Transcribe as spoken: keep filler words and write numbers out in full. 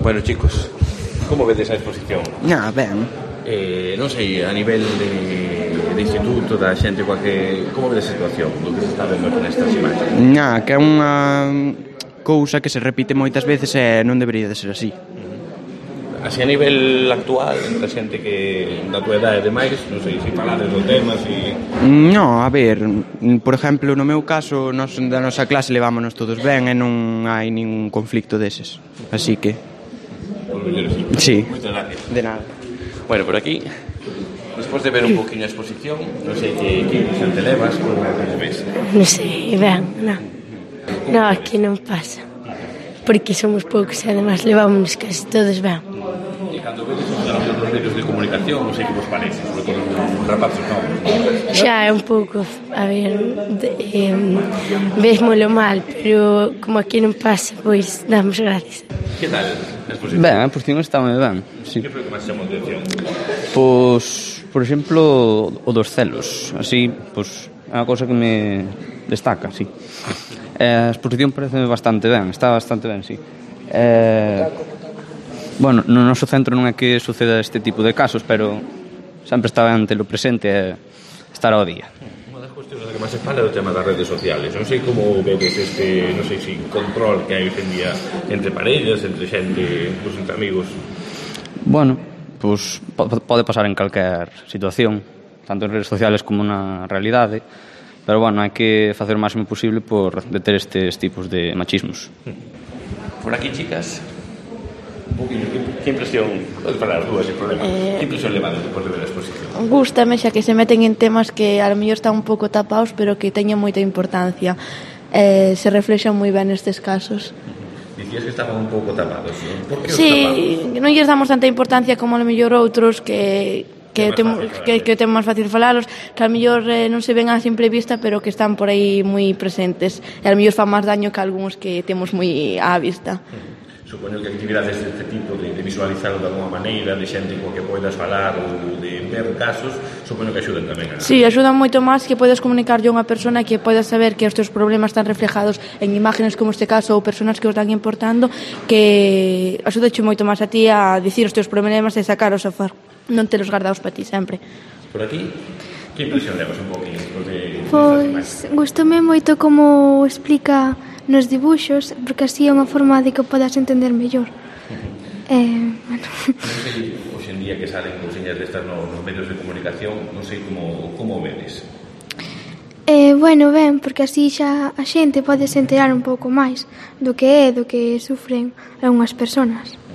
Bueno, chicos, como vedes a exposición? Ah, ben. Eh, non sei, a nivel de, de instituto, da xente coa que... Como vedes a situación do que se está vendo nestas imagens? Ah, que é unha cousa que se repite moitas veces e non debería de ser así. Así a nivel actual, entre a xente que da tua edade e demais, non sei se falades do tema, se... No, a ver, por exemplo, no meu caso, nos, da nosa clase levámonos todos ben e non hai ningún conflicto deses. Así que... Por mellor así. Sí. Moitas gracias. De nada. Bueno, por aquí, despois de ver un poquinho a exposición, non sei que, que impresión te levas, como que ves? Non sei, ben, non. Non, aquí non pasa. Porque somos poucos e además levámonos casi todos ben. E cando vedes os outros medios de comunicación, non sei que vos parece, sobre todo un rapazos novos. Xa é un pouco, a ver, de, eh, vesmolo mal, pero como aquí non pasa, pois damos gracias. Que tal a exposición? Ben, a exposición está moi ben, sí. Que foi que máis chamou a atención? Pois, por exemplo, o dos celos. Así, pois, é unha cousa que me destaca, sí. Eh, a exposición parece bastante ben, está bastante ben, sí. Eh, bueno, no noso centro non é que suceda este tipo de casos, pero sempre está ben telo presente e estar ao día. Unha das cuestións que máis se fala é o tema das redes sociales. Non sei como vedes este, non sei se control que hai hoxe en día entre parellas, entre xente, pues, entre amigos. Bueno, pois pode pasar en calquer situación, tanto en redes sociales como na realidade, pero bueno, hai que facer o máximo posible por deter estes tipos de machismos. Por aquí, chicas, un poquinho, que, que impresión, podes falar dúas sin problema, eh, que impresión levades depois de ver a exposición? Gústame xa que se meten en temas que a lo mellor están un pouco tapados, pero que teñen moita importancia. Eh, se reflexan moi ben nestes casos. Dicías que estaban un pouco tapados, non? Por que os Sí, tapados? non lles damos tanta importancia como a lo mellor outros que que temos que que temos máis fácil falalos, que a lo mellor eh, non se ven a simple vista, pero que están por aí moi presentes. E a lo mellor fan máis daño que algúns que temos moi á vista. Uh-huh. Supoño que actividades deste tipo de, de visualizarlo de alguma maneira, de xente coa que poidas falar ou de ver casos, supoño que axuden tamén a... Sí, axudan moito máis que podes comunicarlle a unha persona que podes saber que os teus problemas están reflejados en imágenes como este caso ou personas que os están importando, que axudache moito máis a ti a dicir os teus problemas e sacaros a fora, non telos guardados para ti sempre. Por aquí, que impresión levas un poquinho de, de Pois, gustoume moito como explica nos dibuxos, porque así é unha forma de que podas entender mellor. Uh-huh. Eh, bueno. Non sei, hoxe en día que salen cousiñas destas no, nos medios de comunicación, non sei como, como vedes. Eh, bueno, ben, porque así xa a xente pode se enterar un pouco máis do que é, do que sufren algunhas persoas.